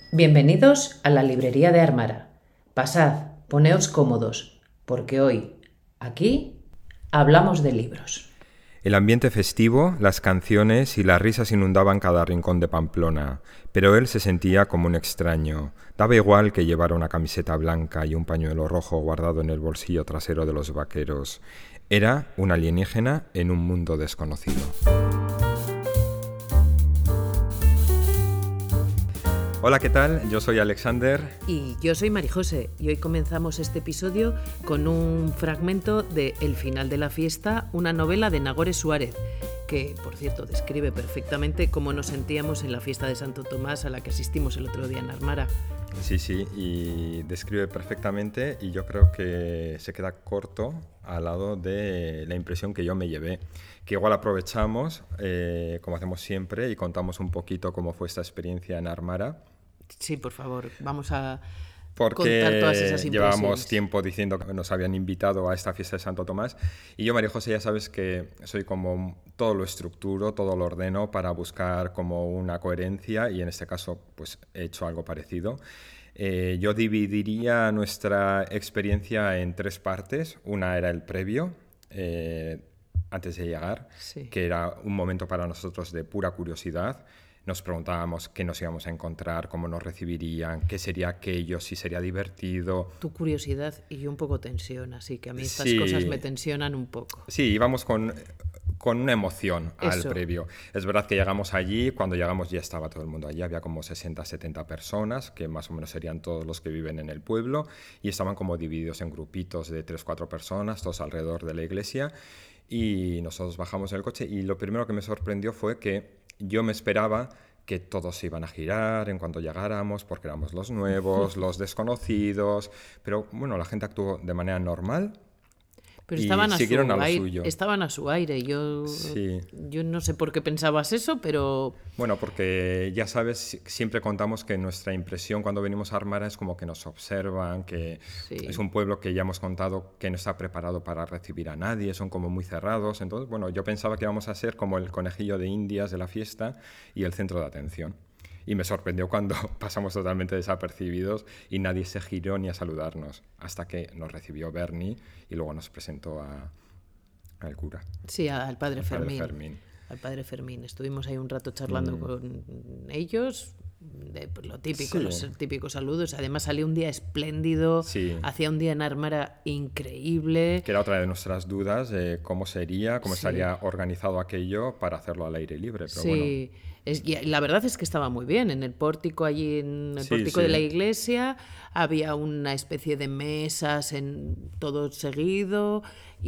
Bienvenidos a la librería de Armara. Pasad, poneos cómodos, porque hoy, aquí, hablamos de libros. El ambiente festivo, las canciones y las risas inundaban cada rincón de Pamplona, pero él se sentía como un extraño. Daba igual que llevara una camiseta blanca y un pañuelo rojo guardado en el bolsillo trasero de los vaqueros. Era un alienígena en un mundo desconocido. Hola, ¿qué tal? Yo soy Alexander. Y yo soy Marijose, y hoy comenzamos este episodio con un fragmento de El final de la fiesta, una novela de Nagore Suárez, que, por cierto, describe perfectamente cómo nos sentíamos en la fiesta de Santo Tomás a la que asistimos el otro día en Armara. Sí, y describe perfectamente, y yo creo que se queda corto al lado de la impresión que yo me llevé, que igual aprovechamos, como hacemos siempre, y contamos un poquito cómo fue esta experiencia en Armara. Sí, por favor, vamos a contar todas esas Porque impresiones. llevábamos tiempo diciendo que nos habían invitado a esta fiesta de Santo Tomás, y yo, María José, ya sabes que soy como todo lo estructuro, todo lo ordeno para buscar como una coherencia, y en este caso pues he hecho algo parecido. Yo dividiría nuestra experiencia en tres partes. Una era el previo, antes de llegar, Sí. que era un momento para nosotros de pura curiosidad. Nos preguntábamos qué nos íbamos a encontrar, cómo nos recibirían, qué sería aquello, si sería divertido. Tu curiosidad y yo un poco tensión, así que a mí estas Sí. cosas me tensionan un poco. Sí, íbamos con una emoción al Eso. previo. Es verdad que llegamos allí, cuando llegamos ya estaba todo el mundo allí, había como 60, 70 personas, que más o menos serían todos los que viven en el pueblo, y estaban como divididos en grupitos de 3, 4 personas, todos alrededor de la iglesia, y nosotros bajamos del coche, y lo primero que me sorprendió fue que yo me esperaba que todos se iban a girar en cuanto llegáramos, porque éramos los nuevos, los desconocidos, pero bueno, la gente actuó de manera normal. Pero Y estaban siguieron a lo suyo. estaban a su aire. Sí. Yo no sé por qué pensabas eso, pero Bueno, porque ya sabes, siempre contamos que nuestra impresión cuando venimos a Armara es como que nos observan, que sí. es un pueblo que ya hemos contado que no está preparado para recibir a nadie, son como muy cerrados. Entonces, bueno, yo pensaba que íbamos a ser como el conejillo de Indias de la fiesta y el centro de atención. Y me sorprendió cuando pasamos totalmente desapercibidos y nadie se giró ni a saludarnos, hasta que nos recibió Bernie y luego nos presentó al cura. Sí, al padre Fermín. Fermín. Al padre Fermín. Estuvimos ahí un rato charlando con ellos, pues, lo típico, Sí. los típicos saludos. Además salió un día espléndido, Sí. hacía un día en Armara increíble. Que era otra de nuestras dudas, cómo sería, cómo Sí. estaría organizado aquello para hacerlo al aire libre. Pero Sí, y la verdad es que estaba muy bien. En el pórtico, allí en el Sí, pórtico sí. de la iglesia, había una especie de mesas en todo seguido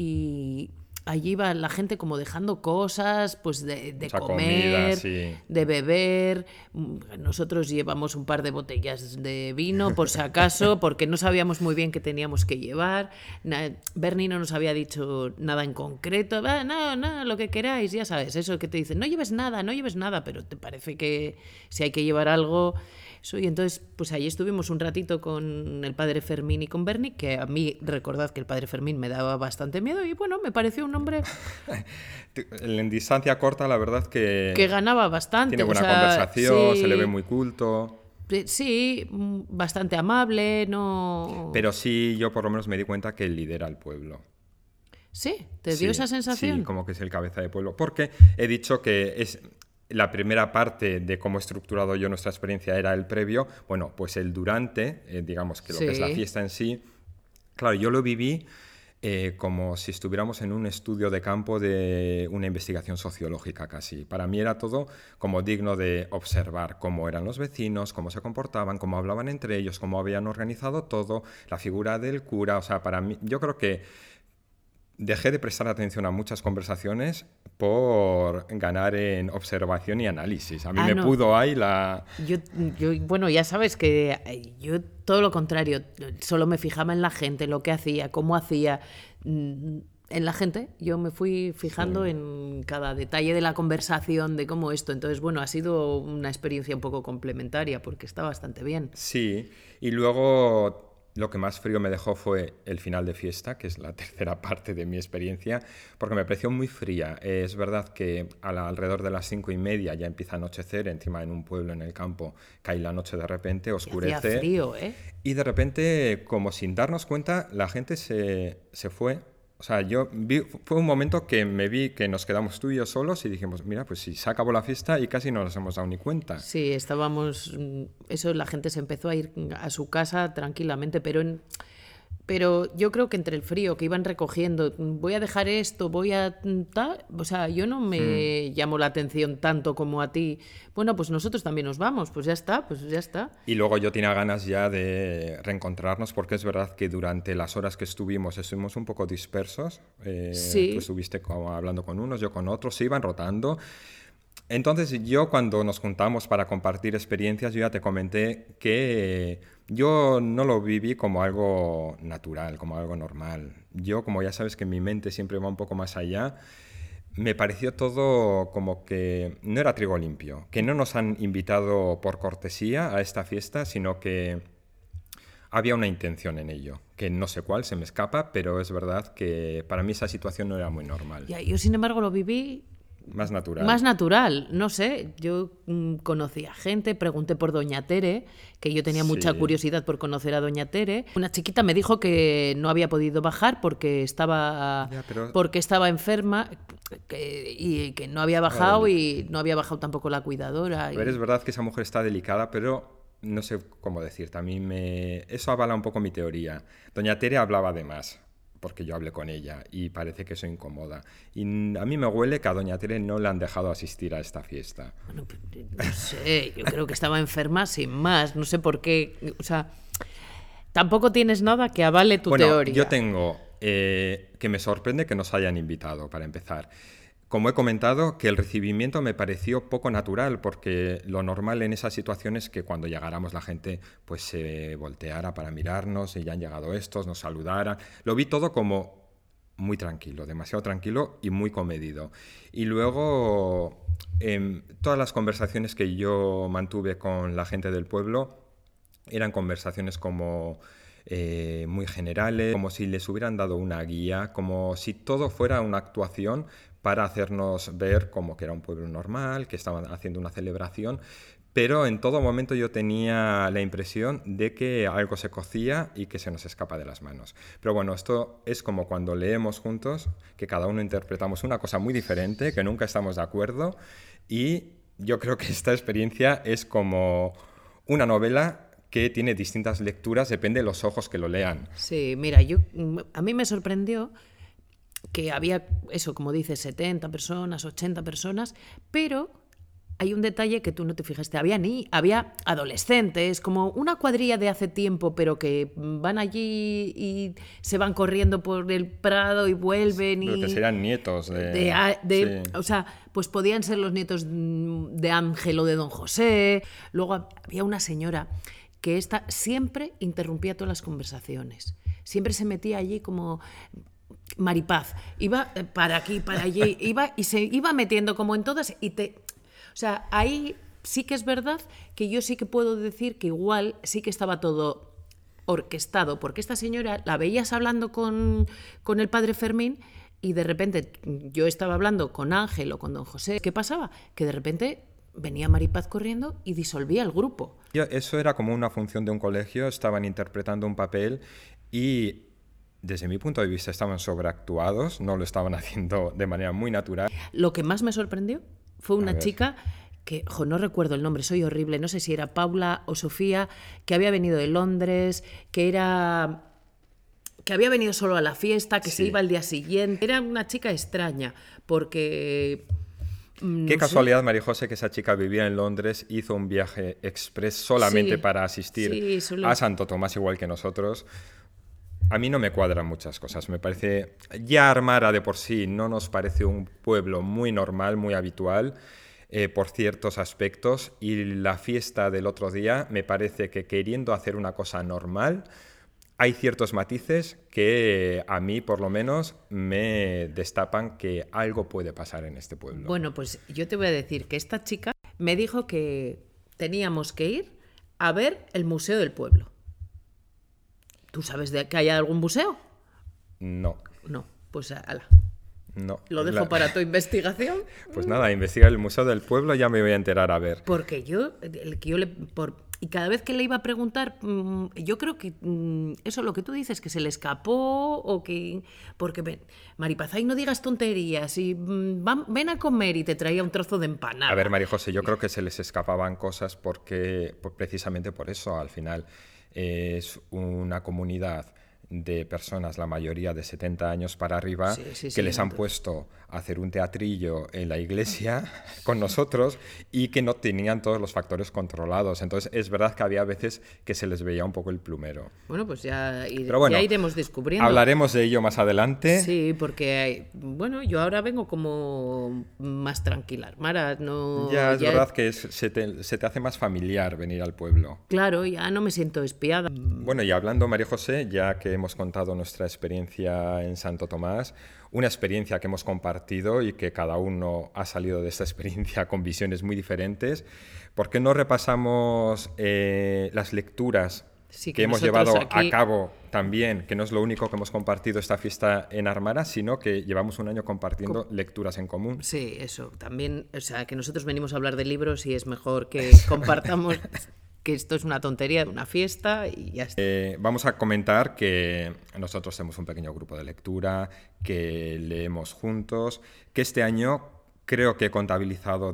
y allí iba la gente como dejando cosas, pues de Mucha comer, comida, sí. de beber. Nosotros llevamos un par de botellas de vino, por si acaso, porque no sabíamos muy bien qué teníamos que llevar. Bernie no nos había dicho nada en concreto. No, lo que queráis, ya sabes, eso que te dicen, no lleves nada, pero te parece que si hay que llevar algo... Eso, y entonces, pues ahí estuvimos un ratito con el padre Fermín y con Bernie, que a mí, recordad que el padre Fermín me daba bastante miedo y bueno, me pareció un hombre En distancia corta, la verdad que ganaba bastante. tiene buena o sea, conversación, sí, se le ve muy culto. Sí, bastante amable, no... Pero sí, yo por lo menos me di cuenta que él lidera el pueblo. Sí, ¿te Sí, dio esa sensación? Sí, como que es el cabeza de pueblo. Porque he dicho que es la primera parte de cómo he estructurado yo nuestra experiencia era el previo. Bueno, pues el durante, digamos que lo que es la Sí. fiesta en sí. Claro, yo lo viví como si estuviéramos en un estudio de campo de una investigación sociológica casi. Para mí era todo como digno de observar cómo eran los vecinos, cómo se comportaban, cómo hablaban entre ellos, cómo habían organizado todo, la figura del cura. O sea, para mí, yo creo que dejé de prestar atención a muchas conversaciones por ganar en observación y análisis. A mí me No. pudo ahí la... Yo, bueno, ya sabes que yo todo lo contrario, solo me fijaba en la gente, lo que hacía, cómo hacía. En la gente, yo me fui fijando en cada detalle de la conversación, de cómo esto. Entonces, bueno, ha sido una experiencia un poco complementaria porque está bastante bien. Sí, y luego lo que más frío me dejó fue el final de fiesta, que es la tercera parte de mi experiencia, porque me pareció muy fría. Es verdad que alrededor de las 5:30 ya empieza a anochecer, encima en un pueblo en el campo cae la noche de repente, oscurece. Hacía frío, ¿eh? Y de repente, como sin darnos cuenta, la gente se fue. O sea, fue un momento que me vi que nos quedamos tú y yo solos y dijimos, mira, pues si se acabó la fiesta y casi no nos hemos dado ni cuenta. Sí, estábamos... Eso, la gente se empezó a ir a su casa tranquilamente, pero yo creo que entre el frío que iban recogiendo, voy a dejar esto, voy a tal, o sea, yo no me llamo la atención tanto como a ti. Bueno, pues nosotros también nos vamos, pues ya está, pues ya está. Y luego yo tenía ganas ya de reencontrarnos porque es verdad que durante las horas que estuvimos un poco dispersos. Sí. Tú estuviste hablando con unos, yo con otros, se iban rotando. Entonces yo cuando nos juntamos para compartir experiencias, yo ya te comenté que yo no lo viví como algo natural, como algo normal. Yo, como ya sabes que mi mente siempre va un poco más allá, me pareció todo como que no era trigo limpio, que no nos han invitado por cortesía a esta fiesta, sino que había una intención en ello, que no sé cuál, se me escapa, pero es verdad que para mí esa situación no era muy normal. Ya, yo, sin embargo, lo viví... Más natural. Más natural, no sé. Yo conocí a gente, pregunté por Doña Tere, que yo tenía mucha curiosidad por conocer a Doña Tere. Una chiquita me dijo que no había podido bajar porque estaba enferma y que no había bajado y no había bajado tampoco la cuidadora. A ver, es verdad que esa mujer está delicada, pero no sé cómo decirte. Eso avala un poco mi teoría. Doña Tere hablaba de más, porque yo hablé con ella y parece que eso incomoda. Y a mí me huele que a Doña Tere no le han dejado asistir a esta fiesta. Bueno, no sé, yo creo que estaba enferma sin más, no sé por qué, o sea, tampoco tienes nada que avale tu teoría. Yo tengo que me sorprende que nos hayan invitado, para empezar. Como he comentado, que el recibimiento me pareció poco natural, porque lo normal en esas situaciones es que cuando llegáramos la gente pues se volteara para mirarnos y ya han llegado estos, nos saludaran. Lo vi todo como muy tranquilo, demasiado tranquilo y muy comedido. Y luego, todas las conversaciones que yo mantuve con la gente del pueblo eran conversaciones como... muy generales, como si les hubieran dado una guía, como si todo fuera una actuación para hacernos ver como que era un pueblo normal, que estaban haciendo una celebración, pero en todo momento yo tenía la impresión de que algo se cocía y que se nos escapa de las manos. Pero bueno, esto es como cuando leemos juntos, que cada uno interpretamos una cosa muy diferente, que nunca estamos de acuerdo, y yo creo que esta experiencia es como una novela que tiene distintas lecturas, depende de los ojos que lo lean. Sí, mira, a mí me sorprendió que había, eso, como dices, 70 personas, 80 personas, pero hay un detalle que tú no te fijaste. Había adolescentes, como una cuadrilla de hace tiempo, pero que van allí y se van corriendo por el Prado y vuelven. Pero que serían nietos sí. O sea, pues podían ser los nietos de Ángel o de Don José. Luego había una señora que siempre interrumpía todas las conversaciones. Siempre se metía allí como... Maripaz, iba para aquí, para allí, y se iba metiendo como en todas o sea, ahí sí que es verdad que yo sí que puedo decir que igual sí que estaba todo orquestado, porque esta señora la veías hablando con el padre Fermín y de repente yo estaba hablando con Ángel o con Don José. ¿Qué pasaba? Que de repente venía Maripaz corriendo y disolvía el grupo. Eso era como una función de un colegio, estaban interpretando un papel y... Desde mi punto de vista estaban sobreactuados, no lo estaban haciendo de manera muy natural. Lo que más me sorprendió fue una chica que, no recuerdo el nombre, soy horrible, no sé si era Paula o Sofía, que había venido de Londres, que había venido solo a la fiesta, que se iba al día siguiente. Era una chica extraña, porque... Qué casualidad, María José, que esa chica vivía en Londres, hizo un viaje express solamente para asistir a Santo Tomás, igual que nosotros. A mí no me cuadran muchas cosas. Me parece... Ya Armara de por sí no nos parece un pueblo muy normal, muy habitual, por ciertos aspectos. Y la fiesta del otro día me parece que queriendo hacer una cosa normal, hay ciertos matices que a mí, por lo menos, me destapan que algo puede pasar en este pueblo. Bueno, pues yo te voy a decir que esta chica me dijo que teníamos que ir a ver el Museo del Pueblo. ¿Tú sabes de que haya algún museo? No, No, pues ala. no. Lo dejo para tu investigación. Pues nada, investigar el Museo del Pueblo, ya me voy a enterar a ver. Porque y cada vez que le iba a preguntar, yo creo que eso, lo que tú dices, que se le escapó o que... Porque, Maripazay, no digas tonterías y ven a comer y te traía un trozo de empanada. A ver, María José, yo creo que se les escapaban cosas precisamente por eso, al final es una comunidad de personas, la mayoría de 70 años para arriba, que les han puesto a hacer un teatrillo en la iglesia con nosotros y que no tenían todos los factores controlados. Entonces, es verdad que había veces que se les veía un poco el plumero. Bueno, pues ya bueno, iremos descubriendo. Hablaremos de ello más adelante. Sí, porque, yo ahora vengo como más tranquila. Mara, no... Ya es verdad que se te hace más familiar venir al pueblo. Claro, ya no me siento espiada. Bueno, y hablando, María José, ya que hemos contado nuestra experiencia en Santo Tomás, una experiencia que hemos compartido y que cada uno ha salido de esta experiencia con visiones muy diferentes, ¿por qué no repasamos las lecturas que hemos llevado a cabo también, que no es lo único que hemos compartido esta fiesta en Armara, sino que llevamos un año compartiendo lecturas en común? Sí, eso, también, o sea, que nosotros venimos a hablar de libros y es mejor que compartamos... que esto es una tontería de una fiesta y ya está. Vamos a comentar que nosotros tenemos un pequeño grupo de lectura, que leemos juntos, que este año creo que he contabilizado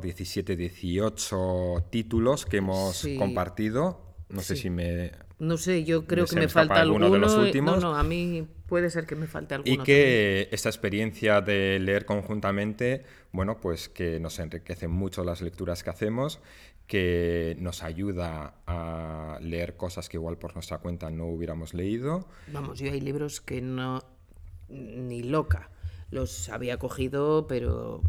18 títulos que hemos compartido. No sé si me... No sé, yo creo que me falta alguno de los últimos. No, a mí puede ser que me falte alguno. Y que también esta experiencia de leer conjuntamente, bueno, pues que nos enriquecen mucho las lecturas que hacemos, que nos ayuda a leer cosas que igual por nuestra cuenta no hubiéramos leído. Vamos, yo hay libros que no... ni loca. Los había cogido, pero...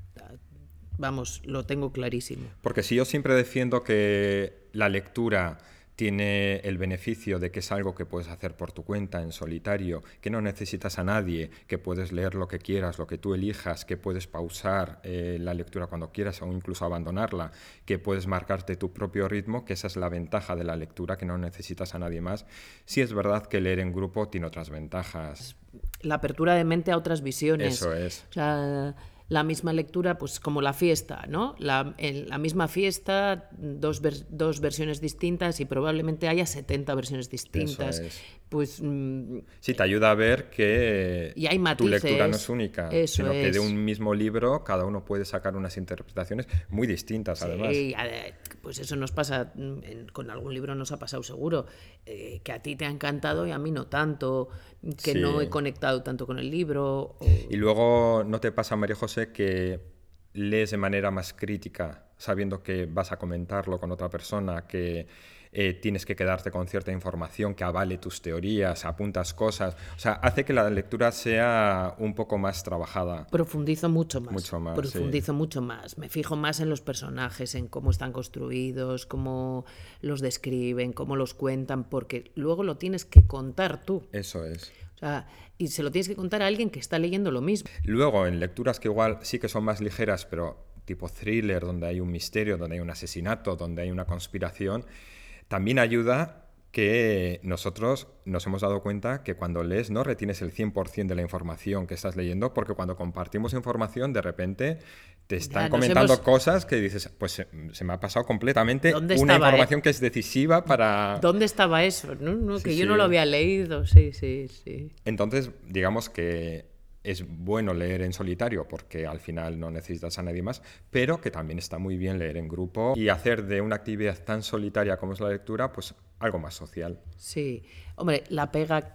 vamos, lo tengo clarísimo. Porque si yo siempre defiendo que la lectura tiene el beneficio de que es algo que puedes hacer por tu cuenta, en solitario, que no necesitas a nadie, que puedes leer lo que quieras, lo que tú elijas, que puedes pausar la lectura cuando quieras o incluso abandonarla, que puedes marcarte tu propio ritmo, que esa es la ventaja de la lectura, que no necesitas a nadie más. Sí es verdad que leer en grupo tiene otras ventajas. La apertura de mente a otras visiones. Eso es. O sea, la misma lectura, pues como la fiesta, ¿no? En la misma fiesta, dos versiones distintas y probablemente haya 70 versiones distintas. Eso es. Pues... sí, te ayuda a ver que y hay tu matices, lectura no es única, sino es. que de un mismo libro cada uno puede sacar unas interpretaciones muy distintas, además. Sí, pues eso nos pasa, con algún libro nos ha pasado seguro, que a ti te ha encantado y a mí no tanto, que no he conectado tanto con el libro. Y luego, ¿no te pasa, María José, que lees de manera más crítica, sabiendo que vas a comentarlo con otra persona, que tienes que quedarte con cierta información que avale tus teorías, apuntas cosas? O sea, hace que la lectura sea un poco más trabajada. Profundizo mucho más. Mucho más. Me fijo más en los personajes, en cómo están construidos, cómo los describen, cómo los cuentan, porque luego lo tienes que contar tú. Eso es. O sea, y se lo tienes que contar a alguien que está leyendo lo mismo. Luego, en lecturas que igual sí que son más ligeras, pero tipo thriller, donde hay un misterio, donde hay un asesinato, donde hay una conspiración, también ayuda que nosotros nos hemos dado cuenta que cuando lees no retienes el 100% de la información que estás leyendo, porque cuando compartimos información, de repente te están comentando cosas que dices, pues se me ha pasado completamente una información que es decisiva para... ¿Dónde estaba eso? No, que yo no lo había leído, sí. Entonces, digamos que es bueno leer en solitario porque al final no necesitas a nadie más, pero que también está muy bien leer en grupo y hacer de una actividad tan solitaria como es la lectura, pues algo más social. Sí, hombre, la pega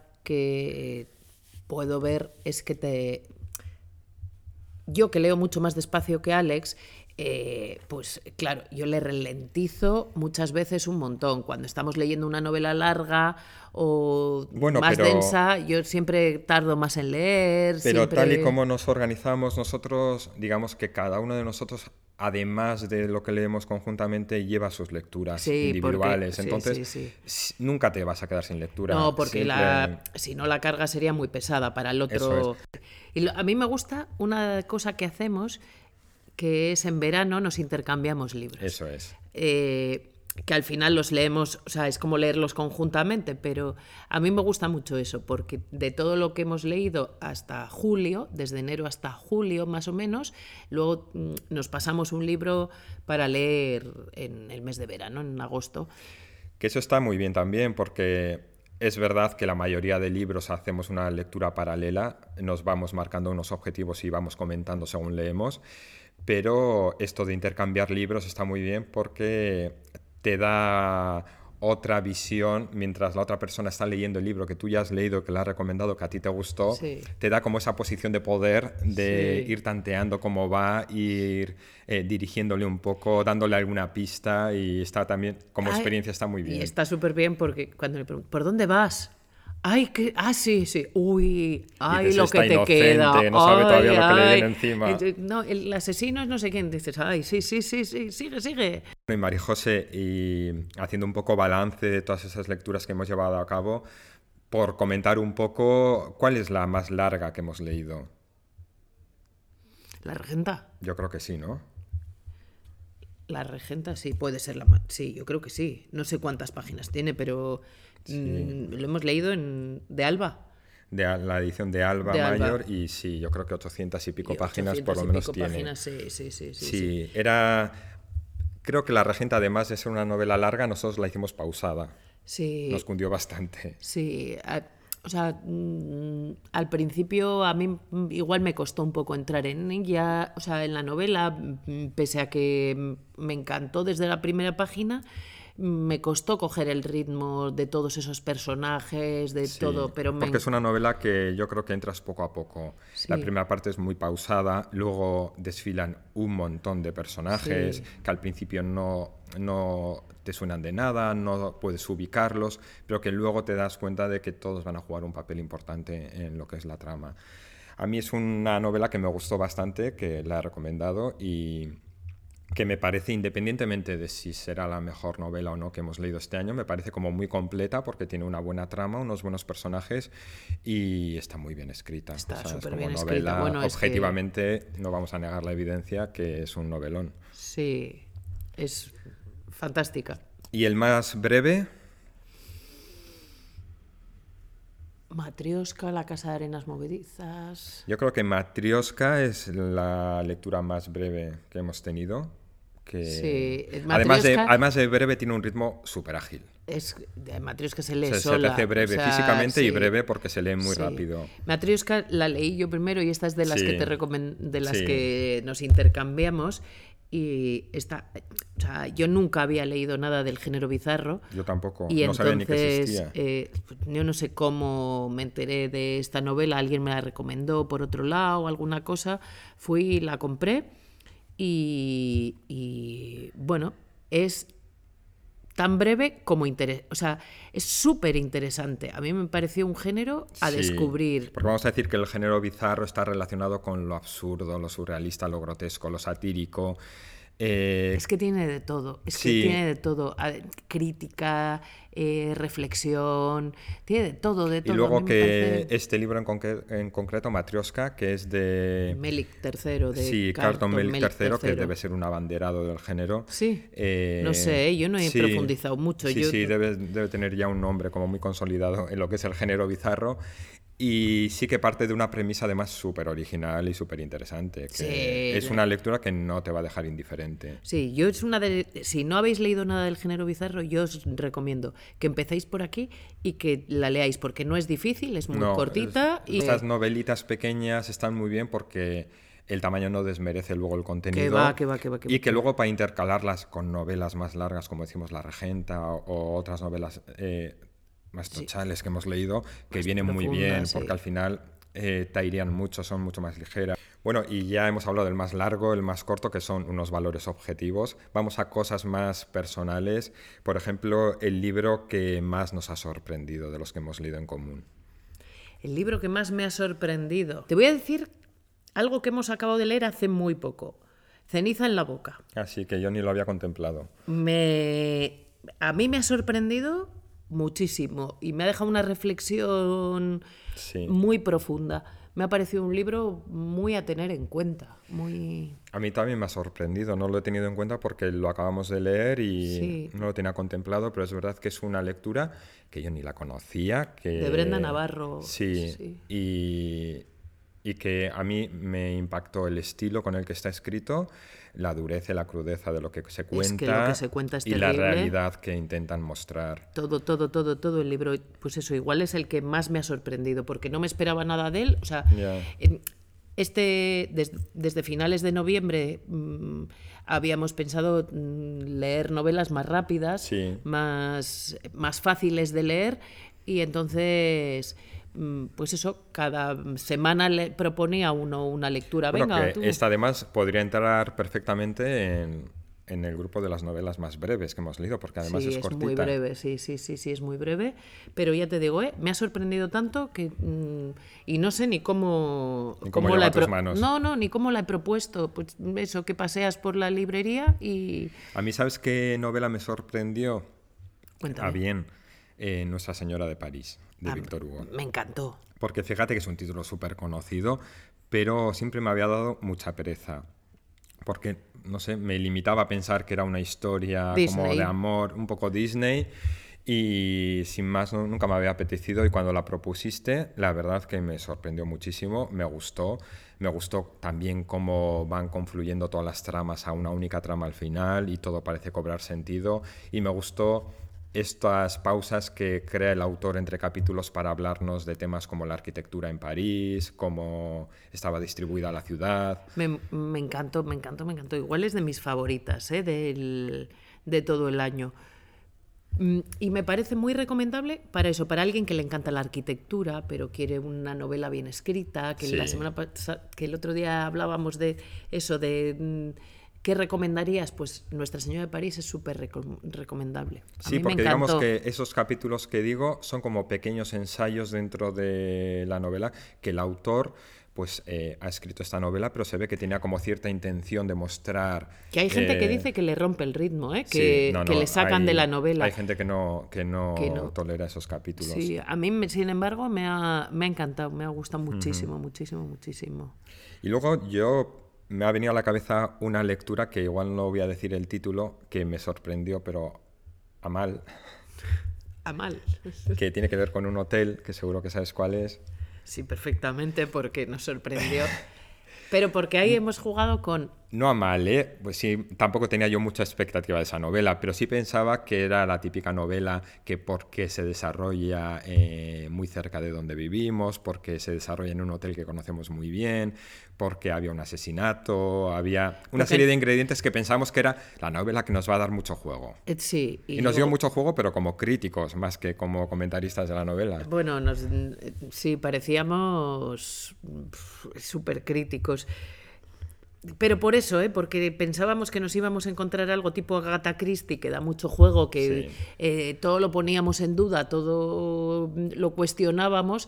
que puedo ver es que yo que leo mucho más despacio que Alex, pues claro, yo le ralentizo muchas veces un montón. Cuando estamos leyendo una novela larga o más densa, yo siempre tardo más en leer. Pero tal y como nos organizamos nosotros, digamos que cada uno de nosotros, además de lo que leemos conjuntamente, lleva sus lecturas individuales. Entonces, nunca te vas a quedar sin lectura. No, porque si no la carga sería muy pesada para el otro. Eso es. Y a mí me gusta una cosa que hacemos, que es en verano nos intercambiamos libros. Eso es. que al final los leemos, o sea, es como leerlos conjuntamente, pero a mí me gusta mucho eso, porque de todo lo que hemos leído hasta julio, desde enero hasta julio más o menos, luego nos pasamos un libro para leer en el mes de verano, en agosto. Que eso está muy bien también, porque es verdad que la mayoría de libros hacemos una lectura paralela, nos vamos marcando unos objetivos y vamos comentando según leemos, pero esto de intercambiar libros está muy bien porque te da otra visión mientras la otra persona está leyendo el libro que tú ya has leído, que le has recomendado, que a ti te gustó, Sí. te da como esa posición de poder de Sí. ir tanteando cómo va, ir dirigiéndole un poco, dándole alguna pista, y está también, como Ay, experiencia está muy y bien. está súper bien porque cuando le pregunto, ¿por dónde vas? Ay, que... sí, sí. Uy, ay, dices, lo "Está que te inocente, queda. no sabe todavía Ay, lo que le ay". viene encima". No, el asesino es no sé quién. Dices, ay, sí, sí, sí, sí, sigue, sigue. Y María José, y haciendo un poco balance de todas esas lecturas que hemos llevado a cabo, por comentar un poco, ¿cuál es la más larga que hemos leído? La regenta. Yo creo que sí, ¿no? La regenta sí, puede ser la sí, yo creo que sí. No sé cuántas páginas tiene, pero Sí. lo hemos leído de Alba. La edición de Alba De Alba. Mayor, y sí, yo creo que 800 y pico Y páginas por 800 lo y menos pico tiene. páginas, sí, sí, sí, sí, sí. Sí, era... Creo que La Regenta, además de ser una novela larga, nosotros la hicimos pausada. Sí, Nos cundió bastante. sí, o sea, al principio a mí igual me costó un poco entrar en ella, o sea, en la novela, pese a que me encantó desde la primera página, me costó coger el ritmo de todos esos personajes, de Sí, todo, pero porque es una novela que yo creo que entras poco a poco. La Sí. primera parte es muy pausada, luego desfilan un montón de personajes Sí. que al principio no te suenan de nada, no puedes ubicarlos, pero que luego te das cuenta de que todos van a jugar un papel importante en lo que es la trama. A mí es una novela que me gustó bastante, que la he recomendado, y que me parece, independientemente de si será la mejor novela o no que hemos leído este año, me parece como muy completa porque tiene una buena trama, unos buenos personajes y está muy bien escrita. Está O sea, es súper como bien novela, escrita. Bueno, es que objetivamente, no vamos a negar la evidencia que es un novelón. sí, es fantástica. Y el más breve, Matrioska, La casa de arenas movedizas. yo creo que Matrioska es la lectura más breve que hemos tenido. Sí, Además Matrioska de breve, tiene un ritmo súper ágil. Matrioska se lee Se sola. te hace breve o sea, físicamente y sí, breve porque se lee muy sí. rápido. Matrioska la leí yo primero y esta es de las Sí, que te de las sí. que nos intercambiamos. Y o sea, yo nunca había leído nada del género bizarro. Yo tampoco, Y no sabía ni que entonces, existía. yo no sé cómo me enteré de esta novela, alguien me la recomendó por otro lado, alguna cosa, fui, la compré y bueno, es tan breve como o sea, es súper interesante. A mí me pareció un género a Sí, descubrir. porque vamos a decir que el género bizarro está relacionado con lo absurdo, lo surrealista, lo grotesco, lo satírico. Es que tiene de todo, es sí. que tiene de todo, crítica, reflexión, tiene de todo, de Y todo. A luego mí me que parece este libro en concreto, Matrioska, que es de... Melik III, de Sí, Carlton Melik III, que debe ser un abanderado del género. Sí, no sé, yo no he sí, profundizado mucho. Sí, yo... sí, debe tener ya un nombre como muy consolidado en lo que es el género bizarro. Y sí que parte de una premisa además súper original y súper interesante. Que Sí, es una lectura que no te va a dejar indiferente. Sí, yo es una de... Si no habéis leído nada del género bizarro, yo os recomiendo que empecéis por aquí y que la leáis, porque no es difícil, es muy cortita. Estas novelitas pequeñas están muy bien porque el tamaño no desmerece luego el contenido. Que va. Y que luego para intercalarlas con novelas más largas, como decimos La Regenta o otras novelas más tochales que hemos leído, que Más vienen muy bien, profundas, porque sí. al final te airean mucho, son mucho más ligeras. Bueno, y ya hemos hablado del más largo, el más corto, que son unos valores objetivos. Vamos a cosas más personales. Por ejemplo, el libro que más nos ha sorprendido de los que hemos leído en común. El libro que más me ha sorprendido. Te voy a decir algo que hemos acabado de leer hace muy poco. Ceniza en la boca. Así que yo ni lo había contemplado. A mí me ha sorprendido muchísimo y me ha dejado una reflexión Sí. muy profunda. me ha parecido un libro muy a tener en cuenta, muy... A mí también me ha sorprendido, no lo he tenido en cuenta porque lo acabamos de leer y Sí, no lo tenía contemplado, pero es verdad que es una lectura que yo ni la conocía, de Brenda que Navarro, sí, sí. y que a mí me impactó el estilo con el que está escrito, la dureza y la crudeza de lo que se Es que lo que se cuenta cuenta es y la terrible. realidad que intentan mostrar. Todo el libro, pues eso, igual es el que más me ha sorprendido, porque no me esperaba nada de él. O sea, Ya. desde finales de noviembre habíamos pensado leer novelas más rápidas, Sí. más fáciles de leer, y entonces, pues eso, cada semana le proponía uno una lectura. Bueno, Venga, que tú. esta además podría entrar perfectamente en el grupo de las novelas más breves que hemos leído, porque además Sí, es es muy cortita. breve, sí, es muy breve, pero ya te digo, me ha sorprendido tanto que y no sé ni cómo, ¿Y cómo llegó la a tus manos? No, ni cómo la he propuesto, pues eso, que paseas por la librería y A mí, ¿sabes qué novela me sorprendió? cuéntame. Bien, Nuestra Señora de París, de Ah, Víctor Hugo. me encantó. Porque fíjate que es un título súper conocido, pero siempre me había dado mucha pereza. Porque, no sé, me limitaba a pensar que era una historia como Disney. de amor, un poco Disney, y sin más nunca me había apetecido, y cuando la propusiste, la verdad que me sorprendió muchísimo, me gustó también cómo van confluyendo todas las tramas a una única trama al final y todo parece cobrar sentido, y me gustó estas pausas que crea el autor entre capítulos para hablarnos de temas como la arquitectura en París, cómo estaba distribuida la ciudad. Me encantó, me encantó, me encantó. Igual es de mis favoritas, de todo el año. Y me parece muy recomendable para eso, para alguien que le encanta la arquitectura, pero quiere una novela bien escrita, que Sí. la semana que el otro día hablábamos de eso, de ¿qué recomendarías? Pues Nuestra Señora de París es súper recomendable. A Sí, mí me porque digamos encantó. que esos capítulos que digo son como pequeños ensayos dentro de la novela que el autor pues ha escrito esta novela, pero se ve que tenía como cierta intención de mostrar. Que hay gente que dice que le rompe el ritmo, Sí, no, que le sacan de la novela. hay gente que no Que no. tolera esos capítulos. Sí, a mí, sin embargo, me ha encantado, me ha gustado muchísimo, muchísimo, muchísimo. Y luego me ha venido a la cabeza una lectura que igual no voy a decir el título, que me sorprendió, pero a mal, A mal. que tiene que ver con un hotel, que seguro que sabes cuál es. Sí, perfectamente, porque nos sorprendió. Pero porque ahí hemos jugado con... No a mal, ¿eh? Pues sí, tampoco tenía yo mucha expectativa de esa novela, pero sí pensaba que era la típica novela que porque se desarrolla muy cerca de donde vivimos, porque se desarrolla en un hotel que conocemos muy bien, porque había un asesinato, había una serie de ingredientes que pensamos que era la novela que nos va a dar mucho juego. Sí. Y nos dio mucho juego, pero como críticos, más que como comentaristas de la novela. Bueno, sí, parecíamos súper críticos. Pero por eso, porque pensábamos que nos íbamos a encontrar algo tipo Agatha Christie, que da mucho juego, que todo lo poníamos en duda, todo lo cuestionábamos,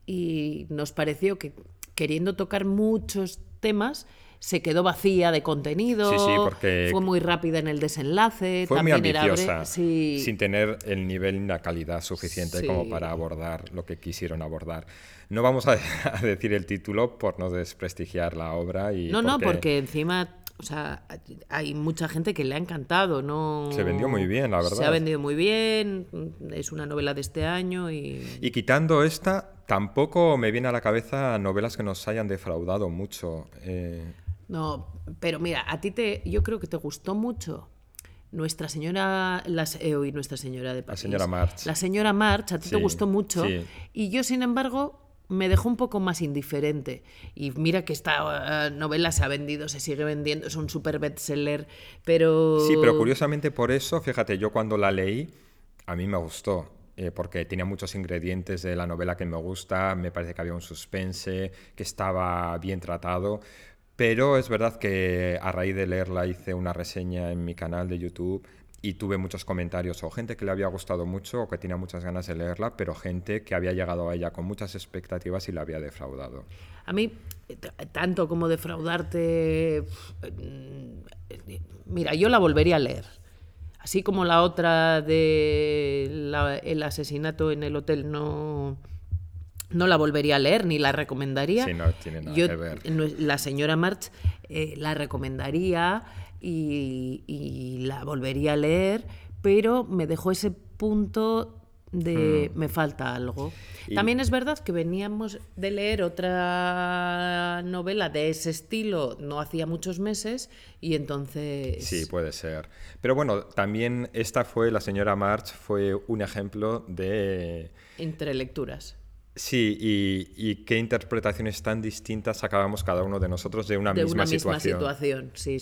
y nos pareció que queriendo tocar muchos temas se quedó vacía de contenido, Sí, porque fue muy rápida en el desenlace, fue muy también ambiciosa, sí, sin tener el nivel y la calidad suficiente sí. como para abordar lo que quisieron abordar. No vamos a decir el título por no desprestigiar la obra. No, porque encima, o sea, hay mucha gente que le ha encantado, ¿no? Se vendió muy bien, la verdad. Se ha vendido muy bien, es una novela de este año y... Y quitando esta, tampoco me viene a la cabeza novelas que nos hayan defraudado mucho. No, pero mira, yo creo que te gustó mucho Nuestra Señora, Nuestra Señora de París. La señora March. La señora March, a ti te Sí, gustó mucho. sí. Y yo, sin embargo, me dejó un poco más indiferente. Y mira que esta novela se ha vendido, se sigue vendiendo, es un super bestseller, pero... Sí, pero curiosamente por eso, fíjate, yo cuando la leí, a mí me gustó. Porque tenía muchos ingredientes de la novela que me gusta, me parece que había un suspense, que estaba bien tratado, pero es verdad que a raíz de leerla hice una reseña en mi canal de YouTube y tuve muchos comentarios o gente que le había gustado mucho o que tenía muchas ganas de leerla, pero gente que había llegado a ella con muchas expectativas y la había defraudado. A mí, tanto como defraudarte... Mira, yo la volvería a leer. Así como la otra de el asesinato en el hotel no no la volvería a leer ni la recomendaría. Sí, no tiene nada que ver. La señora March la recomendaría y la volvería a leer, pero me dejó ese punto de me falta algo. También es verdad que veníamos de leer otra novela de ese estilo no hacía muchos meses y entonces... Sí, puede ser. Pero bueno, también la señora March fue un ejemplo de... Entre lecturas. Sí, y qué interpretaciones tan distintas sacábamos cada uno de nosotros de una misma situación. Sí.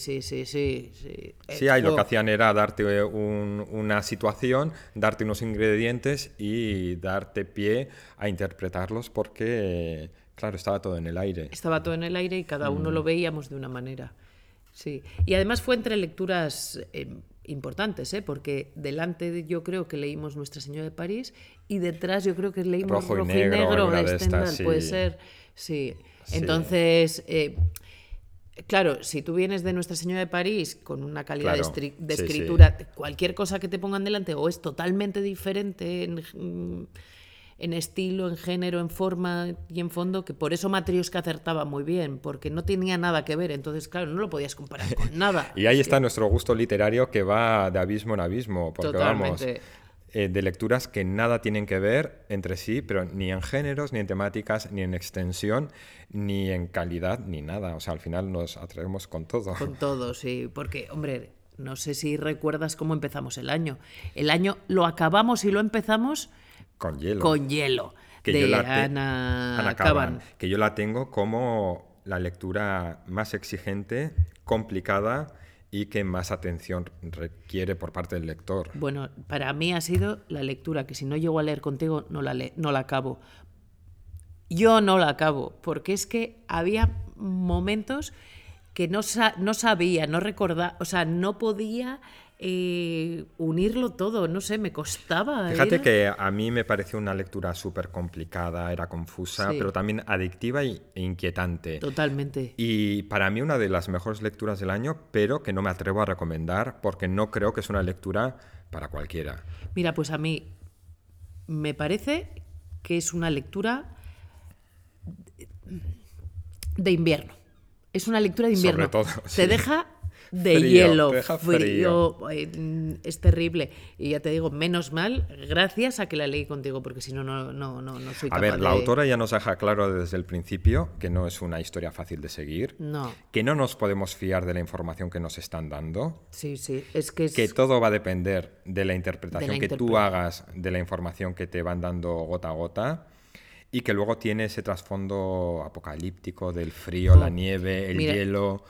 Sí, ahí lo que hacían era darte una situación, darte unos ingredientes y darte pie a interpretarlos porque, claro, estaba todo en el aire. Estaba todo en el aire y cada uno lo veíamos de una manera. Sí. Y además fue entre lecturas importantes, porque delante yo creo que leímos Nuestra Señora de París y detrás yo creo que leímos Rojo y Negro de Stendhal, sí. Puede ser. Sí. Entonces, claro, si tú vienes de Nuestra Señora de París con una calidad de escritura, cualquier cosa que te pongan delante o es totalmente diferente en estilo, en género, en forma y en fondo, que por eso Matrioska acertaba muy bien, porque no tenía nada que ver, entonces claro, no lo podías comparar con nada. Y ahí está nuestro gusto literario que va de abismo en abismo, porque totalmente. Vamos, de lecturas que nada tienen que ver entre sí, pero ni en géneros, ni en temáticas, ni en extensión, ni en calidad, ni nada. O sea, al final nos atrevemos con todo. Con todo, sí, porque, hombre, no sé si recuerdas cómo empezamos el año. El año lo acabamos y lo empezamos... Con hielo. Con hielo, que de Ana Kavan. Que yo la tengo como la lectura más exigente, complicada y que más atención requiere por parte del lector. Bueno, para mí ha sido la lectura que si no llego a leer contigo no la acabo. Yo no la acabo, porque es que había momentos que no sabía, no recordaba, o sea, no podía... unirlo todo, no sé, me costaba. Fíjate que a mí me pareció una lectura súper complicada, era confusa, pero también adictiva e inquietante. Totalmente. Y para mí una de las mejores lecturas del año, pero que no me atrevo a recomendar porque no creo que es una lectura para cualquiera. Mira, pues a mí me parece que es una lectura de invierno. Es una lectura de invierno. Sobre todo, Te deja... de frío, hielo, frío, es terrible. Y ya te digo, menos mal, gracias a que la leí contigo, porque si no, no soy capaz de... A ver, la autora ya nos deja claro desde el principio que no es una historia fácil de seguir, que no nos podemos fiar de la información que nos están dando, sí, es que todo va a depender de la interpretación que tú hagas de la información que te van dando gota a gota, y que luego tiene ese trasfondo apocalíptico del frío, la nieve, el hielo...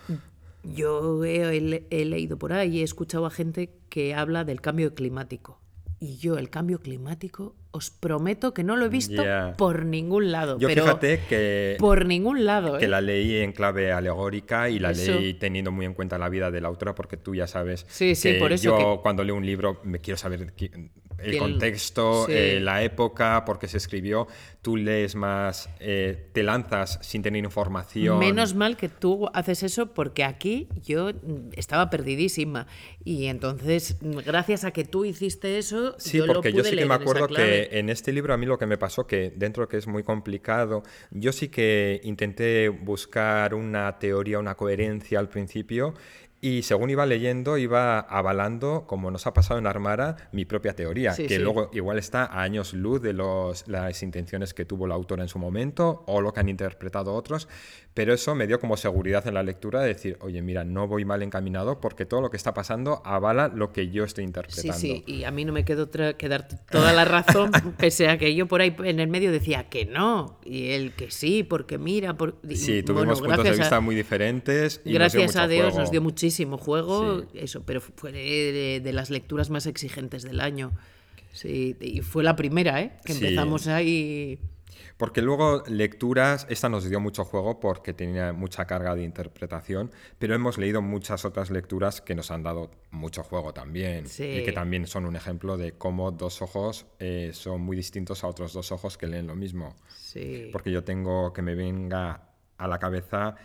Yo he leído por ahí y he escuchado a gente que habla del cambio climático. Y yo el cambio climático os prometo que no lo he visto por ningún lado. Yo fíjate que... Por ningún lado. Que la leí en clave alegórica y la leí teniendo muy en cuenta la vida de la autora, porque tú ya sabes que por eso yo cuando leo un libro me quiero saber el contexto, la época, por qué se escribió. Tú lees más, te lanzas sin tener información. Menos mal que tú haces eso, porque aquí yo estaba perdidísima. Y entonces, gracias a que tú hiciste eso, sí, yo porque lo pude yo sí que leer me acuerdo en esa clave. que en este libro a mí lo que me pasó, que dentro que es muy complicado, yo sí que intenté buscar una teoría, una coherencia al principio. Y según iba leyendo, iba avalando, como nos ha pasado en Armara, mi propia teoría, luego igual está a años luz de las intenciones que tuvo la autora en su momento o lo que han interpretado otros, pero eso me dio como seguridad en la lectura de decir, oye, mira, no voy mal encaminado porque todo lo que está pasando avala lo que yo estoy interpretando. Sí, y a mí no me quedó que darte toda la razón, pese a que yo por ahí en el medio decía que no, y él que sí, porque mira... Sí, tuvimos puntos de vista muy diferentes. Y gracias a Dios juego. Nos dio muchísimo juego, eso, pero fue de las lecturas más exigentes del año. Sí, y fue la primera, que empezamos ahí... Porque luego lecturas, esta nos dio mucho juego porque tenía mucha carga de interpretación, pero hemos leído muchas otras lecturas que nos han dado mucho juego también, y que también son un ejemplo de cómo dos ojos son muy distintos a otros dos ojos que leen lo mismo. Sí. Porque yo tengo que me venga a la cabeza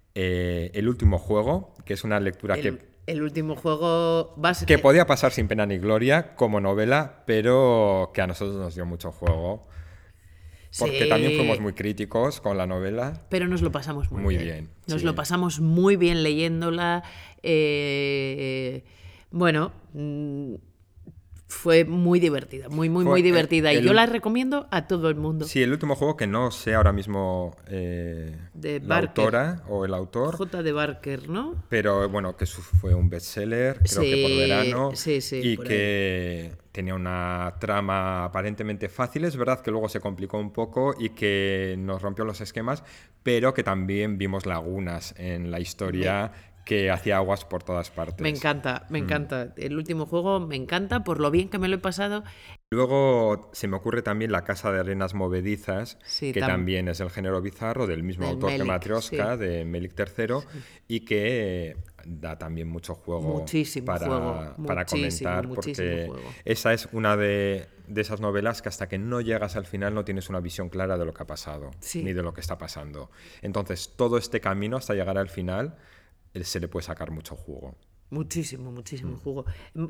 El último juego, que es una lectura El último juego que podía pasar sin pena ni gloria como novela, pero que a nosotros nos dio mucho juego. porque Sí. también fuimos muy críticos con la novela. Pero nos lo pasamos muy, Muy bien. bien, Nos sí. lo pasamos muy bien leyéndola. Bueno, fue muy divertida, muy Fue divertida. Y yo la recomiendo a todo el mundo. Sí, el último juego, que no sé ahora mismo De la Barker. autora o el autor, J. de Barker, ¿no? pero bueno, que fue un bestseller, creo que por Sí, verano, sí, y por ahí. que tenía una trama aparentemente fácil. Es verdad que luego se complicó un poco y que nos rompió los esquemas, pero que también vimos lagunas en la historia que hacía aguas por todas partes. Me encanta, me encanta. El último juego me encanta por lo bien que me lo he pasado. Luego se me ocurre también La Casa de Arenas Movedizas, Sí, que también es del género bizarro, del mismo del autor que Melik, Matryoshka, sí. de Melik III, y que da también mucho juego Muchísimo juego, para comentar, muchísimo porque juego. esa es una de esas novelas que hasta que no llegas al final no tienes una visión clara de lo que ha pasado, Sí. ni de lo que está pasando. Entonces, todo este camino hasta llegar al final se le puede sacar mucho jugo. Muchísimo juego.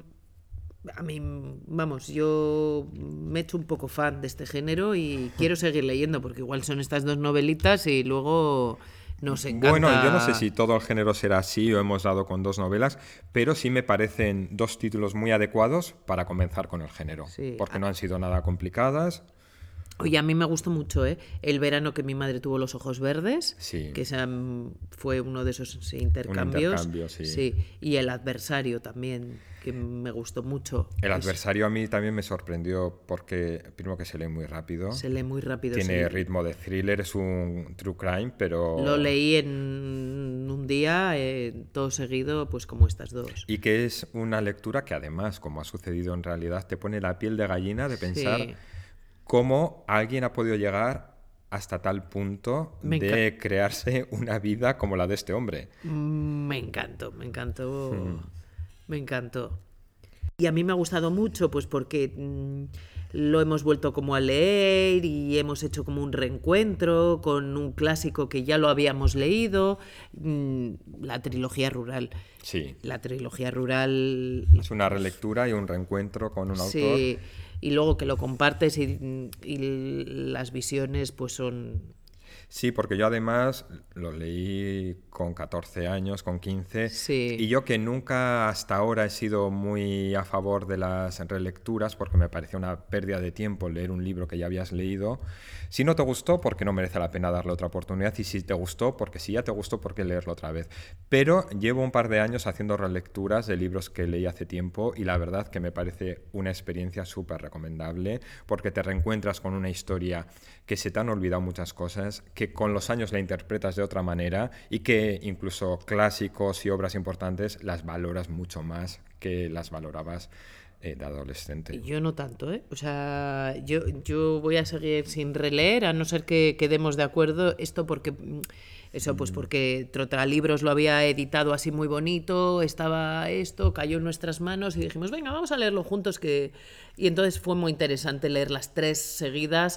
A mí, vamos, yo me he hecho un poco fan de este género y quiero seguir leyendo, porque igual son estas dos novelitas y luego nos encanta. Bueno, yo no sé si todo el género será así o hemos dado con 2 novelas, pero sí me parecen 2 títulos muy adecuados para comenzar con el género, Sí. porque no han sido nada complicadas. Oye, a mí me gustó mucho, ¿eh? El verano que mi madre tuvo los ojos verdes, Sí. que fue uno de esos intercambios. intercambio, sí. Y el adversario también, que me gustó mucho. El adversario a mí también me sorprendió porque, primero, que se lee muy rápido. Se lee muy rápido. Tiene sí. ritmo de thriller, es un true crime, pero... Lo leí en un día, todo seguido, pues como estas dos. Y que es una lectura que además, como ha sucedido en realidad, te pone la piel de gallina de pensar Sí. cómo alguien ha podido llegar hasta tal punto Me de crearse una vida como la de este hombre. Me encantó, me encantó. Y a mí me ha gustado mucho, pues porque lo hemos vuelto como a leer y hemos hecho como un reencuentro con un clásico que ya lo habíamos leído, la trilogía rural. Sí, La trilogía rural. es una relectura y un reencuentro con un autor. Sí, y luego que lo compartes y las visiones pues son... Sí, porque yo además lo leí con 14 años, con 15, Sí. y yo que nunca hasta ahora he sido muy a favor de las relecturas, porque me parecía una pérdida de tiempo leer un libro que ya habías leído. Si no te gustó, porque no merece la pena darle otra oportunidad, y si te gustó, porque si ya te gustó, ¿por qué leerlo otra vez? Pero llevo un par de años haciendo relecturas de libros que leí hace tiempo, y la verdad que me parece una experiencia súper recomendable, porque te reencuentras con una historia que se te han olvidado muchas cosas, que con los años la interpretas de otra manera y que incluso clásicos y obras importantes las valoras mucho más que las valorabas de adolescente. Yo no tanto, ¿eh? O sea, yo voy a seguir sin releer, a no ser que quedemos de acuerdo. Esto porque... Eso, pues porque Trotalibros lo había editado así muy bonito, estaba esto, cayó en nuestras manos y dijimos, venga, vamos a leerlo juntos. Y entonces fue muy interesante leer las 3 seguidas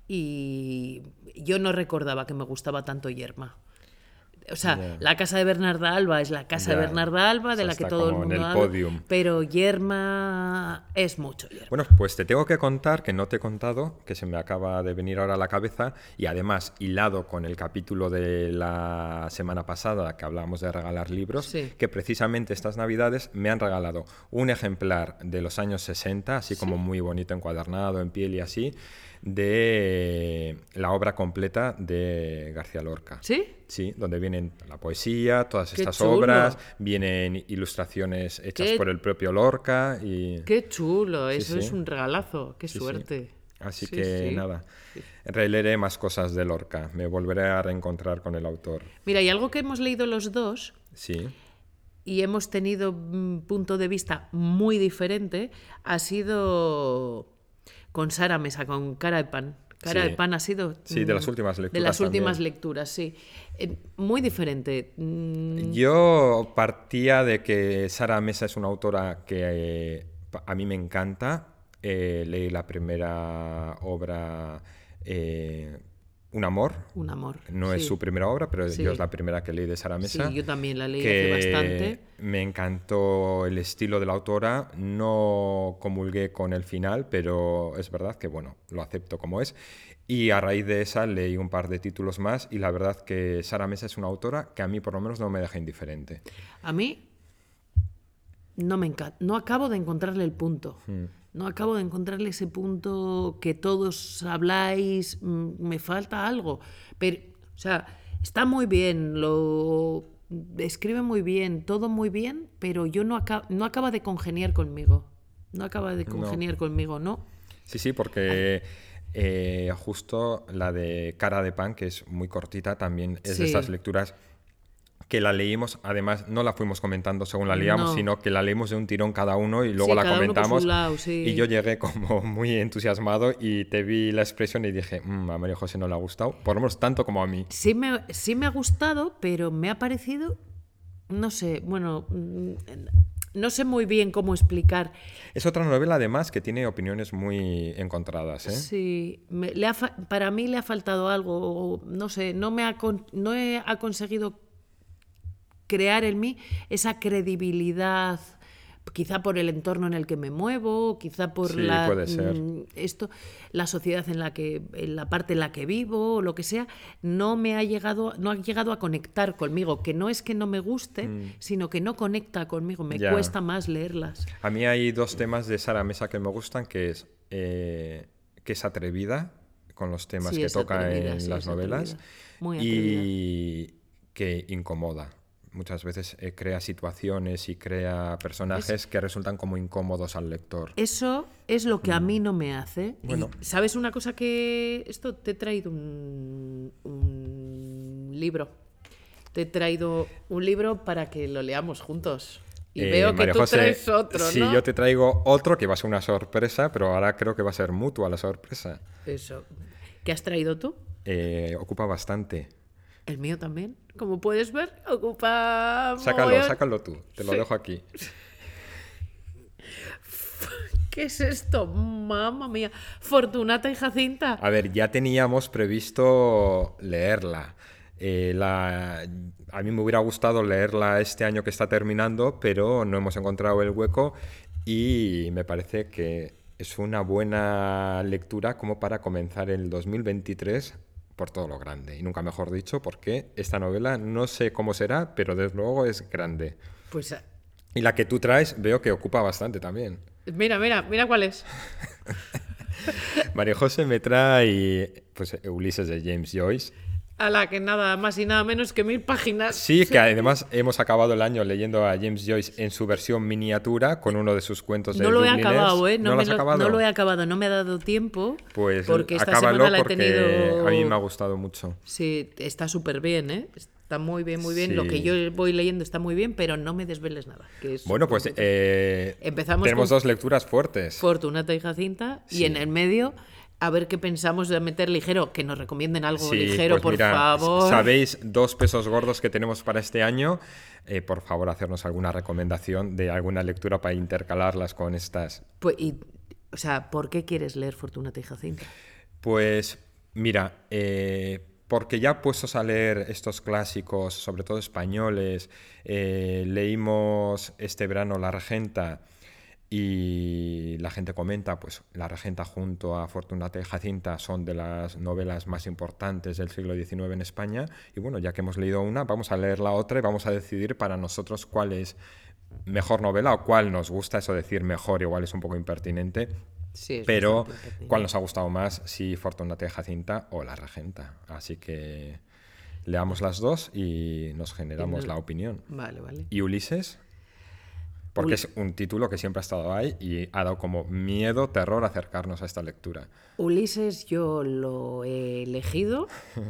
y yo no recordaba que me gustaba tanto Yerma. O sea, La casa de Bernarda Alba es la casa de Bernarda Alba, de la que todo el mundo en el habla, podium. pero Yerma es mucho Yerma. Bueno, pues te tengo que contar, que no te he contado, que se me acaba de venir ahora a la cabeza, y además hilado con el capítulo de la semana pasada que hablábamos de regalar libros, Sí. que precisamente estas navidades me han regalado un ejemplar de los años 60, así como muy bonito, encuadernado, en piel y así, de la obra completa de García Lorca. ¿Sí? Sí, donde vienen la poesía, todas ¡Qué estas chulo! obras, vienen ilustraciones hechas ¡Qué- por el propio Lorca y... Qué chulo, Sí, eso sí. es un regalazo, qué Sí, sí. suerte. Así Sí, que sí. nada, releeré más cosas de Lorca, me volveré a reencontrar con el autor. Mira, y algo que hemos leído los dos Sí, y hemos tenido un punto de vista muy diferente ha sido con Sara Mesa, con Cara de Pan. Cara Sí. de Pan ha sido... Sí, de las últimas De lecturas las últimas también. lecturas, sí. Muy diferente. Yo partía de que Sara Mesa es una autora que a mí me encanta. Leí la primera obra Un amor. Un amor. No es sí. su primera obra, pero Sí. yo es la primera que leí de Sara Mesa. Sí, yo también la leí que hace bastante. me encantó el estilo de la autora. No comulgué con el final, pero es verdad que, bueno, lo acepto como es. Y a raíz de esa leí un par de títulos más y la verdad que Sara Mesa es una autora que a mí por lo menos no me deja indiferente. A mí no me encanta. No acabo de encontrarle el punto. No acabo de encontrarle ese punto que todos habláis. Me falta algo. Pero, o sea, está muy bien, lo escribe muy bien, todo muy bien, pero yo no acaba de congeniar conmigo. No acaba de congeniar conmigo, ¿no? Sí, porque justo la de Cara de Pan, que es muy cortita, también es de Sí. estas lecturas que la leímos, además no la fuimos comentando según la leíamos, No. sino que la leímos de un tirón cada uno y luego Sí, la cada uno por comentamos. su lado, sí. Y yo llegué como muy entusiasmado y te vi la expresión y dije, a María José no le ha gustado, por lo menos tanto como a mí. Sí me ha gustado, pero me ha parecido, no sé, bueno, no sé muy bien cómo explicar. Es otra novela además que tiene opiniones muy encontradas, ¿eh? Sí, para mí le ha faltado algo, no sé, no ha conseguido crear en mí esa credibilidad, quizá por el entorno en el que me muevo, quizá por Sí, puede ser. la sociedad en la parte en la que vivo, o lo que sea, no ha llegado a conectar conmigo, que no es que no me guste, sino que no conecta conmigo, me Ya. cuesta más leerlas. A mí hay dos temas de Sara Mesa que me gustan, que es atrevida con los temas Sí, que es toca atrevida, en sí, las es novelas atrevida, muy atrevida. y que incomoda. Muchas veces crea situaciones y crea personajes que resultan como incómodos al lector. Eso es lo que a mí no me hace. Bueno. Y, ¿sabes una cosa que... Esto te he traído un libro. Te he traído un libro para que lo leamos juntos. Y veo que María tú José, traes otro, ¿no? sí, yo te traigo otro que va a ser una sorpresa, pero ahora creo que va a ser mutua la sorpresa. Eso. ¿Qué has traído tú? Ocupa bastante. El mío también. Como puedes ver, ocupa... mogollón. Sácalo tú, te lo Sí. dejo aquí. ¿Qué es esto? Mamma mía. Fortunata y Jacinta. A ver, ya teníamos previsto leerla. A mí me hubiera gustado leerla este año que está terminando, pero no hemos encontrado el hueco y me parece que es una buena lectura como para comenzar el 2023 por todo lo grande. Y nunca mejor dicho, porque esta novela no sé cómo será, pero desde luego es grande. Pues Y la que tú traes veo que ocupa bastante también. mira cuál es. María José me trae pues, Ulises de James Joyce. A la que nada más y nada menos que 1000 páginas. Sí, que además hemos acabado el año leyendo a James Joyce en su versión miniatura con uno de sus cuentos de No lo he Dubliners. acabado, ¿eh? ¿No lo has acabado? No lo he acabado, no me ha dado tiempo. Pues porque esta acábalo semana la he porque tenido... a mí me ha gustado mucho. Sí, está súper bien, ¿eh? Está muy bien, muy bien. Sí. Lo que yo voy leyendo está muy bien, pero no me desveles nada. Que es Bueno, pues Empezamos tenemos con dos lecturas fuertes. Fortunata y Jacinta. Sí. Y en el medio, a ver qué pensamos de meter ligero. Que nos recomienden algo Sí, ligero, pues por mira, favor. ¿sabéis dos pesos gordos que tenemos para este año? Por favor, hacernos alguna recomendación de alguna lectura para intercalarlas con estas. Pues, o sea, ¿por qué quieres leer Fortunata y Jacinta? Pues mira, porque ya puestos a leer estos clásicos, sobre todo españoles, leímos este verano La Regenta y la gente comenta, pues La Regenta junto a Fortunata y Jacinta son de las novelas más importantes del siglo XIX en España y bueno, ya que hemos leído una, vamos a leer la otra y vamos a decidir para nosotros cuál es mejor novela o cuál nos gusta, eso decir mejor igual es un poco impertinente. Sí, es Pero, bastante pertinente. ¿cuál nos ha gustado más? Si Fortunata y Jacinta o La Regenta. Así que leamos las dos y nos generamos la opinión. Vale, vale. ¿Y Ulises? Porque es un título que siempre ha estado ahí y ha dado como miedo, terror acercarnos a esta lectura. Ulises yo lo he elegido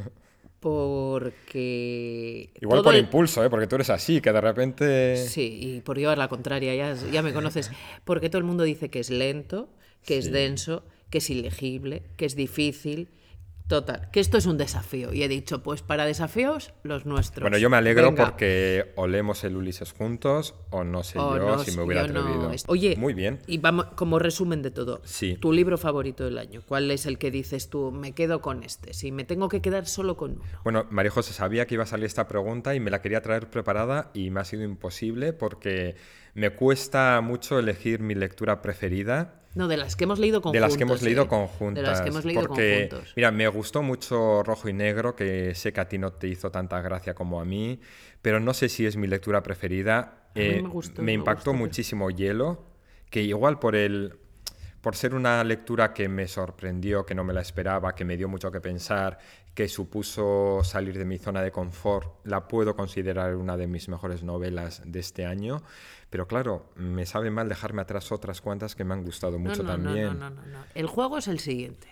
porque... Igual por impulso, porque tú eres así, que de repente... Sí, y por llevar la contraria, ya me conoces. Porque todo el mundo dice que es lento, que es denso, que es ilegible, que es difícil. Total, que esto es un desafío. Y he dicho, pues para desafíos, los nuestros. Bueno, yo me alegro Venga. porque o leemos el Ulises juntos o no sé O yo no, si me hubiera yo no. atrevido. Oye, Muy bien. y vamos, como resumen de todo, Sí. tu libro favorito del año, ¿cuál es el que dices tú, me quedo con este? Si me tengo que quedar solo con uno. Bueno, María José, sabía que iba a salir esta pregunta y me la quería traer preparada y me ha sido imposible porque me cuesta mucho elegir mi lectura preferida. No, de las que hemos leído conjuntos. De las que hemos leído ¿eh? conjuntas. De las que hemos leído porque, conjuntos. mira, me gustó mucho Rojo y Negro, que sé que a ti no te hizo tanta gracia como a mí, pero no sé si es mi lectura preferida. A mí me gustó, me impactó pero- muchísimo Hielo, que igual por ser una lectura que me sorprendió, que no me la esperaba, que me dio mucho que pensar, que supuso salir de mi zona de confort, la puedo considerar una de mis mejores novelas de este año. Pero claro, me sabe mal dejarme atrás otras cuantas que me han gustado mucho también. No. El juego es el siguiente.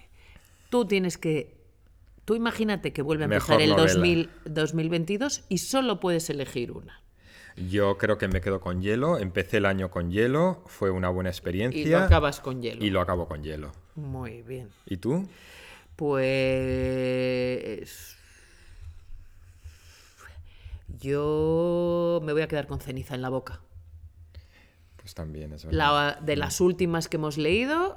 Tú imagínate que vuelve a Mejor empezar el novela. 2022 y solo puedes elegir una. Yo creo que me quedo con Hielo. Empecé el año con Hielo, fue una buena experiencia. Y lo acabas con Hielo. Y lo acabo con Hielo. Muy bien. ¿Y tú? Pues yo me voy a quedar con Ceniza en la boca. Pues también, es verdad. De las últimas que hemos leído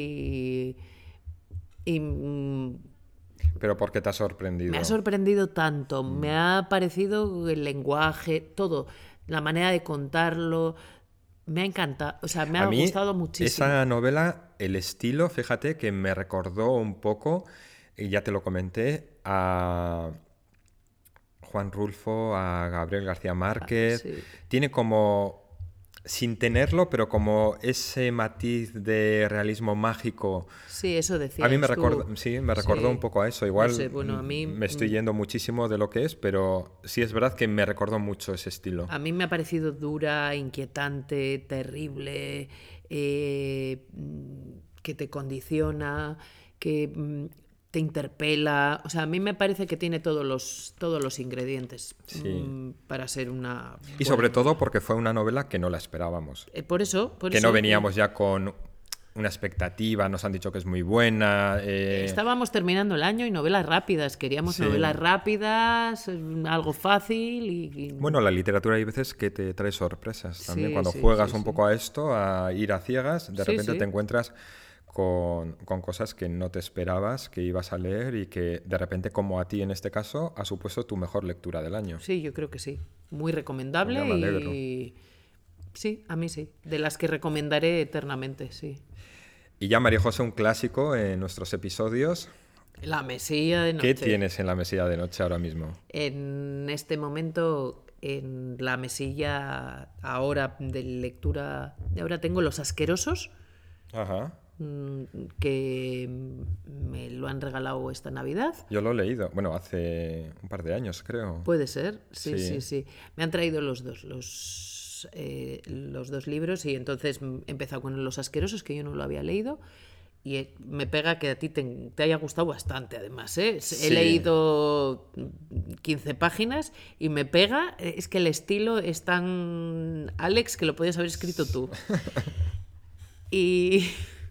y Pero ¿por qué te ha sorprendido? me ha sorprendido tanto, me ha parecido el lenguaje, todo, la manera de contarlo, me ha encantado, o sea, me ha A mí, gustado muchísimo. esa novela, el estilo, fíjate que me recordó un poco, y ya te lo comenté, a Juan Rulfo, a Gabriel García Márquez. sí. Tiene como, sin tenerlo, pero como ese matiz de realismo mágico. Sí, eso decía. A mí me recordó, sí, me recordó un poco a eso. Igual No sé, bueno, a mí me estoy yendo muchísimo de lo que es, pero sí es verdad que me recordó mucho ese estilo. A mí me ha parecido dura, inquietante, terrible, que te condiciona, que te interpela. O sea, a mí me parece que tiene todos los ingredientes Sí. para ser una... Y sobre todo porque fue una novela que no la esperábamos. Por eso... Que no veníamos ya con una expectativa, nos han dicho que es muy buena. Estábamos terminando el año y novelas rápidas. Queríamos Sí. novelas rápidas, algo fácil y... Bueno, la literatura hay veces que te trae sorpresas también. Sí, Cuando sí, juegas sí, un sí. poco a esto, a ir a ciegas, de Sí, repente sí. te encuentras con cosas que no te esperabas que ibas a leer y que de repente, como a ti en este caso, ha supuesto tu mejor lectura del año. Sí, yo creo que sí. Muy recomendable Ya me alegro. y... Sí, a mí sí. De las que recomendaré eternamente, sí. Y ya, María José, un clásico en nuestros episodios. La mesilla de noche. ¿Qué tienes en la mesilla de noche ahora mismo? En este momento, en la mesilla ahora de lectura, ahora tengo Los Asquerosos, Ajá. que me lo han regalado esta Navidad. Yo lo he leído, bueno, hace un par de años, creo. Puede ser, sí, Sí. sí, sí. Me han traído los dos libros y entonces he empezado con Los Asquerosos, que yo no lo había leído. Y me pega que a ti te haya gustado bastante, además, ¿eh? Sí. He leído 15 páginas y me pega, es que el estilo es tan Alex que lo podías haber escrito tú. Y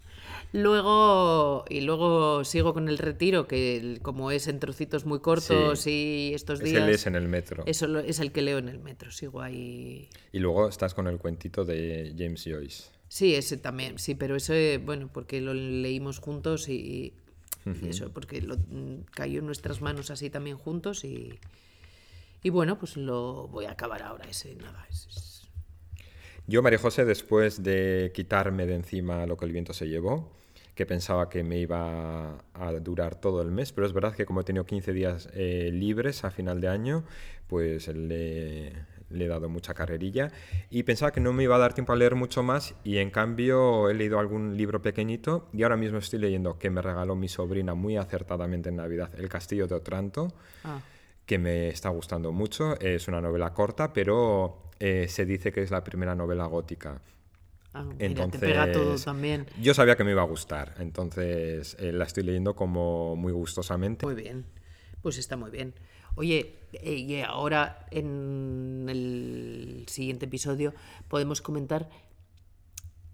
luego sigo con El Retiro, que como es en trocitos muy cortos Sí. y estos Ese días... lees en el metro. Eso es el que leo en el metro, sigo ahí... Y luego estás con el cuentito de James Joyce. Sí, ese también, sí, pero ese, bueno, porque lo leímos juntos y eso, porque cayó en nuestras manos así también juntos y bueno, pues lo voy a acabar ahora ese, nada, Yo, María José, después de quitarme de encima Lo que el viento se llevó, que pensaba que me iba a durar todo el mes, pero es verdad que como he tenido 15 días libres a final de año, pues le he dado mucha carrerilla y pensaba que no me iba a dar tiempo a leer mucho más y en cambio he leído algún libro pequeñito y ahora mismo estoy leyendo, que me regaló mi sobrina muy acertadamente en Navidad, El castillo de Otranto, que me está gustando mucho. Es una novela corta, pero se dice que es la primera novela gótica. mira, Entonces, te pega todo también. Yo sabía que me iba a gustar, entonces la estoy leyendo como muy gustosamente. Muy bien, pues está muy bien. Oye, y ahora en el siguiente episodio podemos comentar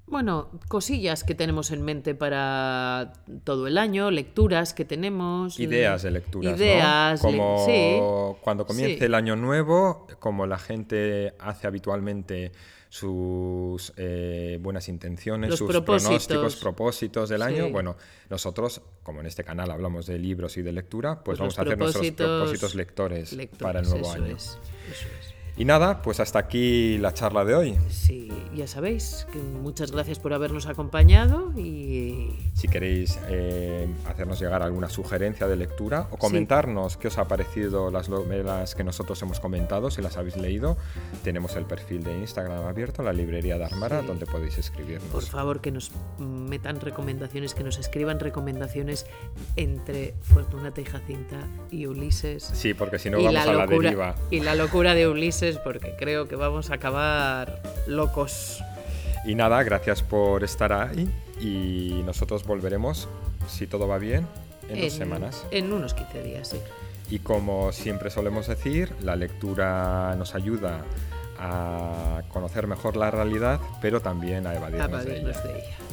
Bueno, cosillas que tenemos en mente para todo el año, lecturas que tenemos. Ideas de lecturas, ideas, ¿no? Como sí, cuando comience sí. el año nuevo, como la gente hace habitualmente sus buenas intenciones, Los sus propósitos. pronósticos, propósitos del año. Sí. Bueno, nosotros, como en este canal hablamos de libros y de lectura, pues vamos Los a hacer nuestros propósitos propósitos lectores para el nuevo eso año. eso es. Y nada, pues hasta aquí la charla de hoy. Sí, ya sabéis, que muchas gracias por habernos acompañado y... Si queréis hacernos llegar alguna sugerencia de lectura o comentarnos qué os ha parecido las novelas que nosotros hemos comentado, si las habéis leído, tenemos el perfil de Instagram abierto, la librería de Armara, donde podéis escribirnos. Por favor, que nos metan recomendaciones, que nos escriban recomendaciones entre Fortunata y Jacinta y Ulises. Sí, porque si no vamos a la deriva. Y la locura de Ulises, porque creo que vamos a acabar locos. Y nada, gracias por estar ahí y nosotros volveremos, si todo va bien, en 2 semanas. En unos 15 días, sí. Y como siempre solemos decir, la lectura nos ayuda a conocer mejor la realidad, pero también a evadirnos de ella.